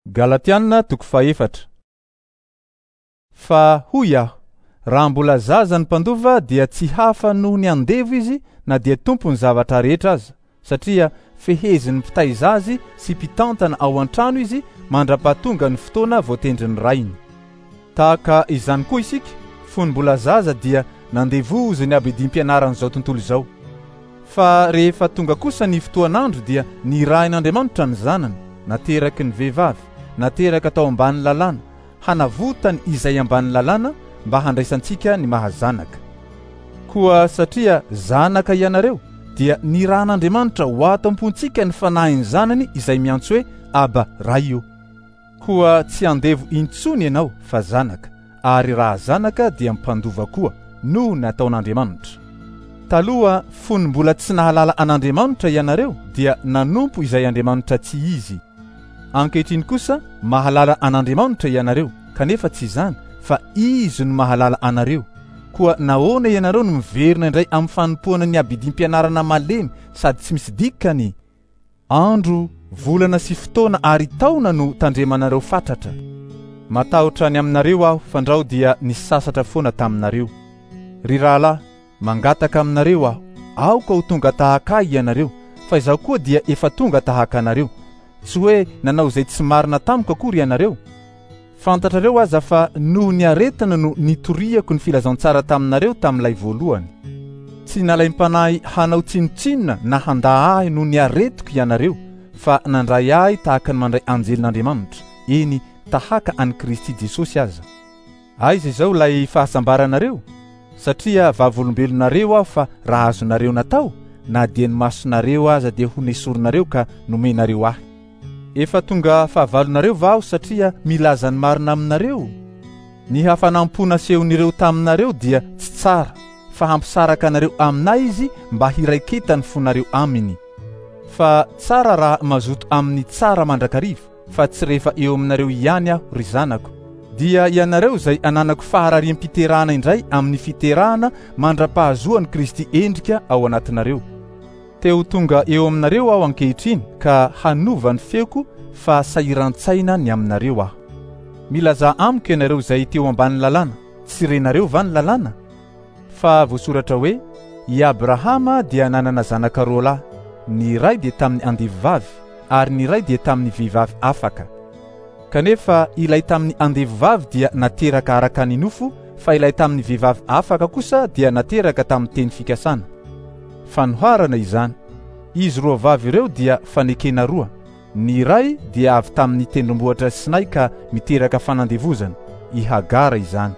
Galatiana toko faefatra. Fa hoy aho, raha mbola zaza ny mpandova dia tsy hafa noho ny andevo izy na dia tompony zavatra rehetra aza, satria feheziny mpitaizazy sy mpitantana ao an-trano izy mandra-pahatonga ny fotoana voatendriny rainy. Tahaka izany koa isika, fony mbola zaza dia nandevozy ny abedimpianaran'izao tontolo izao. Fa rehefa tonga kosa ny fotoan'andro dia nirahin'Andriamanitra ny zanany, nateraky ny vehivavy, nateraka tao ambany lalàna, hanavotany izay ambany lalàna mba handraisantsika ny mahazanaka. Koa satria zanaka ianareo dia nirahan'Andriamanitra ho ato am-pontsika ny fanahiny zanany izay miantso hoe Aba Raio. Koa tsy andevo intsony ianao fa zanaka, ary raha zanaka dia mpandova koa noho ny ataon'Andriamanitra. Taloha fony mbola tsy nahalala an'Andriamanitra ianareo dia nanompo izay Andriamanitra tsy izy. Ankehitriny kosa mahalala an'Andriamanitra ianareo, kanefa tsy izany fa izy no mahalala anareo. Koa nahoana ianareo no miverina indray amin'ny fanompoana ny abedimpianarana malemy sady tsy misy dikany? Andro, volana sy fotoana ary taona no tandremanareo fatratra. Matahotra ny aminareo aho fandrao dia nisasatra foana taminareo. Ry rahalahy, mangataka aminareo aho, aoka ho tonga tahaka ianareo, fa izaho koa dia efa tonga tahaka anareo. Tsy hoe nanao izay tsy marina tamiko akory ianareo. Fantatrareo aza fa noho ny aretina no nitoriako ny filazantsara taminareo tamin'ilay voalohany. Tsy nalaim-panahy hanao tsinotsinona na handahy noho ny aretiko ianareo, fa nandray ahy tahaka ny mandray anjelin'Andriamanitra, eny tahaka an'i Kristy Jesosy aza. Aiza izao lay fahasambaranareo? Satria vavolombelonareo aho fa raha azonareo natao, na dia ny masonareo aza dia honesorinareo ka nomenareo ahy. Efa tonga fahavalonareo va aho satria milaza ny marina aminareo? Ny hafanampona sehon'ireo taminareo dia tsy tsara, fa hampisaraka anareo aminay izy mba hiraiketany fonareo aminy. Fa tsara raha mazoto amin'ny tsara mandrakariva, fa tsy rehefa eo aminareo ihany aho ry zanako. Dia ianareo izay ananako faharariam-piterahana indray amin'ny fiterahana mandra-pahazoan'i Kristy endrika ao anatinareo. Teo tonga eo aminareo aho ankehitriny ka hanova ny feoko fa sahiran-tsaina ny aminareo aho. Milaza amiko ianareo izay teo ambany lalàna, tsy renareo va ny lalàna? Fa voasoratra hoe, i Abrahama dia nanana zanaka roa lahy, ny iray dia tamin'ny andevovavy ary ny iray dia tamin'ny vehivavy afaka. Kanefa ilay tamin'ny andevovavy dia nateraka araka ny nofo, fa ilay tamin'ny vehivavy afaka kosa dia nateraka tamin'ny teny fikasana. Fanoharana izany, izy roa vavy ireo dia fanekena roa. Ny iray dia avy tamin'ny tendrombohitra Sinay ka miteraka fanandevozana, i Hagara izany.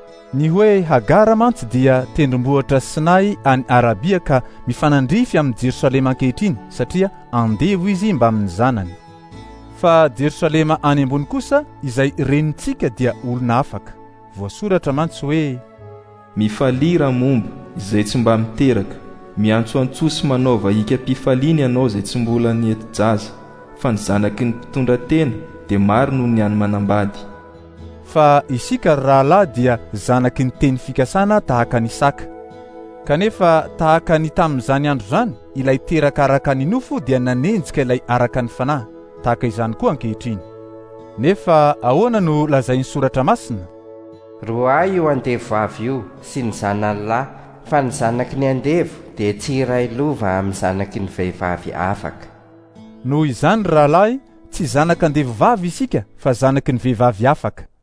Ny hoe Hagara mantsy dia tendrombohitra Sinay any Arabia ka mifanandrify amin'ny Jerosalema ankehitriny satria andevo izy mba amin'ny zanany. Fa Jerosalema any ambony kosa izay renintsika dia olona afaka. Voasoratra mantsy hoe, mifalira momba izay tsy mba miteraka, miantsoantso sy manaova ikam-pifaliana ianao izay tsy mbola nieti-jaza, fa ny zanaky ny mpitondra tena dia maro noho ny any manambady. Fa isika rahalahy dia zanaky ny teny fikasana tahaka ny Isaka. Kanefa tahaka ny tamin'izany andro zany, ilay teraka araka ny nofo dia nanenjika ilay araka ny fanahy, tahaka izany koa ankehitriny. Nefa ahoana no lazain'ny soratra masina? Roa io andevovavy io sy ny zanany lahy, fa ny zanaky ny andevo dia tsy iray lova amin'ny zanaky ny vehivavy afaka. Noho izany rahalahy, tsy zanaka andevovavy isika fa zanaky ny vehivavy afaka.